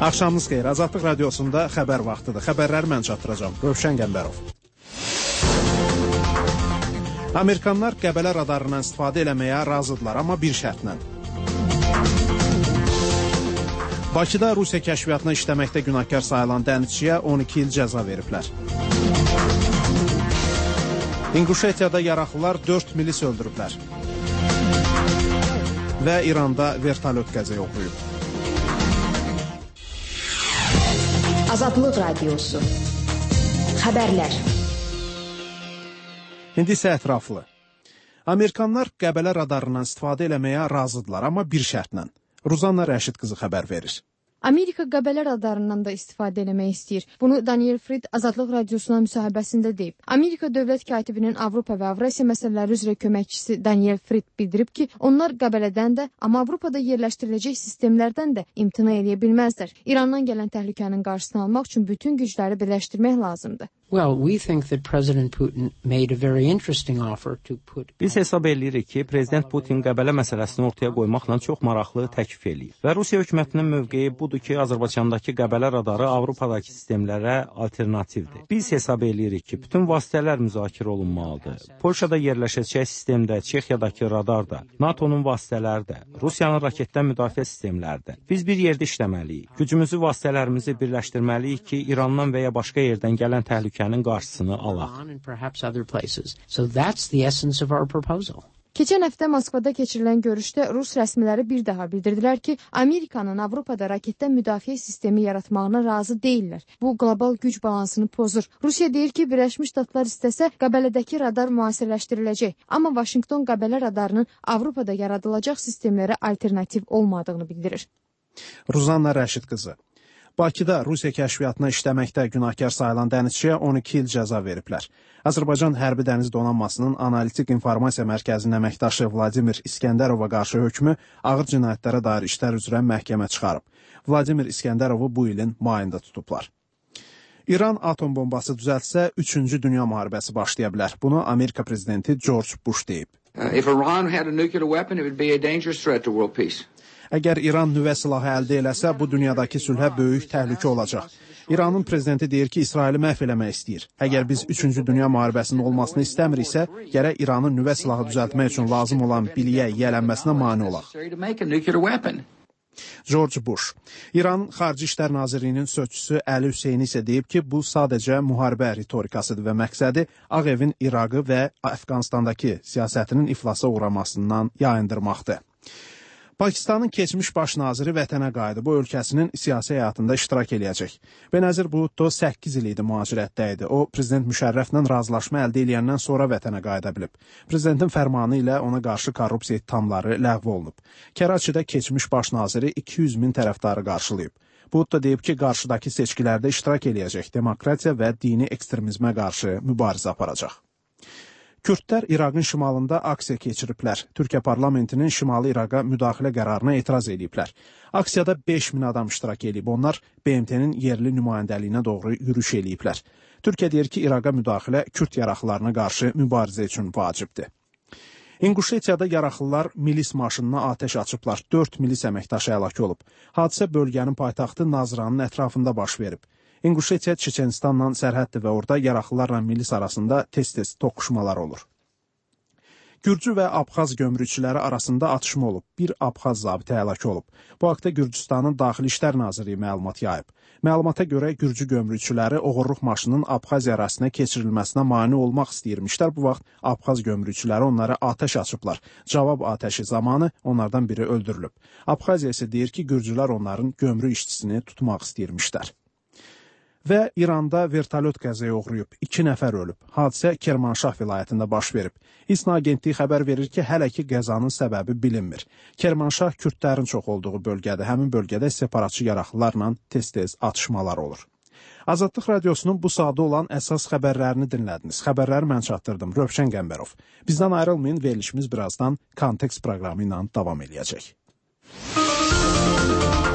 Axşamınız xeyir. Azadlıq radiosunda xəbər vaxtıdır. Xəbərləri mən çatdıracağam. Rövşən Qəmbərov. Amerikanlar Qəbələ radarından istifadə eləməyə razıdırlar, amma bir şərtlə. Bakıda Rusiya kəşfiyyatına işləməkdə günahkar sayılan dənizçiyə 12 il cəza veriblər. İnquşetiyada yaraqlılar 4 milis öldürüblər. Və İranda vertolyot qəzaya uğrayıb. Azadlıq Radiosu. Xəbərlər. İndi isə ətraflı. Amerikanlar Qəbələ radarından istifadə eləməyə razıdırlar, amma bir şərtlə. Ruzanna Rəşid qızı xəbər verir. Amerika Qəbələ radarından da istifadə eləmək istəyir. Bunu Daniel Fried Azadlıq Radiosuna müsahibəsində deyib. Amerika dövlət katibinin Avropa və Avrasiya məsələləri üzrə köməkçisi Daniel Fried bildirib ki, onlar Qəbələdən də, amma Avropada yerləşdiriləcək sistemlərdən də imtina edə bilməzlər. İrandan gələn təhlükənin qarşısını almaq üçün bütün gücləri birləşdirmək lazımdır. Biz hesab edirik ki, Prezident Putin Qəbələ məsələsini ortaya qoymaqla çox maraqlı təklif eləyir. Və Rusiya hökumətinin mövqeyi budur ki, Azərbaycandakı Qəbələ radarı Avropadakı sistemlərə alternativdir. Biz hesab edirik ki, bütün vasitələr müzakirə olunmalıdır. Polşada yerləşəcək sistemdə, Çexiyadakı radar da, NATO-nun vasitələri də, Rusiyanın raketdən müdafiə sistemləri də. Biz bir yerdə işləməliyik. Gücümüzü, vasitələrimizi birləşdirməliyik ki, İrandan və ya başqa yerdən gələn təhlükənin qarşısını alaq. Keçən həftə Moskvada keçirilən görüşdə Rus rəsmiləri bir daha bildirdilər ki, Amerikanın Avropada raketdən müdafiə sistemi yaratmağına razı deyillər. Bu, qlobal güc balansını pozur. Rusiya deyir ki, Birləşmiş Ştatlar istəsə Qəbələdəki radar müasirləşdiriləcək. Amma Vaşinqton Qəbələ radarının Avropada yaradılacaq sistemlərə alternativ olmadığını bildirir. Ruzanna Rəşid qızı. Bakıda Rusiya kəşfiyyatına işləməkdə günahkar sayılan dənizçiyə 12 il cəza veriblər. Azərbaycan Hərbi Dəniz Donanmasının Analitik İnformasiya Mərkəzinin əməkdaşı Vladimir İskəndərova qarşı hökmü ağır cinayətlərə dair işlər üzrə məhkəmə çıxarıb. Vladimir İskəndərovu bu ilin mayında tutublar. İran atom bombası düzəltsə 3-cü Dünya müharibəsi başlaya bilər. Bunu Amerika prezidenti George Bush deyib. If Iran had a nuclear weapon, it would be a dangerous threat to world peace. Əgər İran nüvə silahı əldə eləsə, bu dünyadakı sülhə böyük təhlükə olacaq. İranın prezidenti deyir ki, İsraili məhv eləmək istəyir. Əgər biz 3-cü Dünya müharibəsinin olmasını istəmiriksə, gərək İranın nüvə silahı düzəltmək üçün lazım olan biliyə yiyələnməsinə mane olaq. George Bush. İran Xarici İşlər Nazirliyinin sözçüsü Əli Hüseyni isə deyib ki, bu sadəcə müharibə ritorikasıdır və məqsədi Ağ Evin İraqı və Əfqanistandakı siyasətinin iflasa uğramasından yayındırmaqdır. Pakistanın keçmiş baş naziri vətənə qayıdıb, bu ölkəsinin siyasi həyatında iştirak eləyəcək. Benazir Bhutto 8 il idi mühacirətdə idi. O, Prezident Müşərrəflə razılaşma əldə eləyəndən sonra vətənə qayıda bilib. Prezidentin fərmanı ilə ona qarşı korrupsiya ittihamları ləğv olunub. Kəraçidə keçmiş baş naziri 200 min tərəfdarı qarşılayıb. Bhutto deyib ki, qarşıdakı seçkilərdə iştirak eləyəcək, demokratiya və dini ekstremizmə qarşı mübarizə aparacaq. Kürdlər İraqın şimalında aksiya keçiriblər. Türkiyə parlamentinin şimali İraqa müdaxilə qərarına etiraz ediblər. Aksiyada 5000 adam iştirak edib. Onlar BMT-nin yerli nümayəndəliyinə doğru yürüş ediblər. Türkiyə deyir ki, İraqa müdaxilə Kürd yaraqlılarına qarşı mübarizə üçün vacibdir. İnquşetiyada yaraqlılar milis maşınına atəş açıblar. 4 milis əməkdaşı həlak olub. Hadisə bölgənin paytaxtı Nazranın ətrafında baş verib. İnquşetiya Çeçenistanla sərhəddir və orada yaraqlılarla milis arasında tez-tez toqquşmalar olur. Gürcü və Abxaz gömrükçüləri arasında atışma olub. Bir Abxaz zabiti həlak olub. Bu haqda Gürcüstanın Daxili İşlər Nazirliyi məlumat yayıb. Məlumata görə Gürcü gömrükçüləri oğurluq maşının Abxaz ərazisinə keçirilməsinə mane olmaq istəyirmişlər. Bu vaxt Abxaz gömrükçüləri onlara atəş açıblar. Cavab atəşi zamanı onlardan biri öldürülüb. Abxaziya isə deyir ki, Gürcülər onların gömrük işçisini tutmaq istəyirmişlər. Və İranda vertolyot qəzaya uğrayıb, 2 nəfər ölüb. Hadisə Kermanşah vilayətində baş verib. İSNA agentliyi xəbər verir ki, hələ ki qəzanın səbəbi bilinmir. Kermanşah kürdlərin çox olduğu bölgədir. Həmin bölgədə separatçı yaraqlılarla tez-tez atışmalar olur. Azadlıq Radiosunun bu saatda olan əsas xəbərlərini dinlədiniz. Xəbərləri mən çatdırdım. Rövşən Qəmbərov. Bizdən ayrılmayın, verilişimiz birazdan Kontekst proqramı ilə davam edəcək.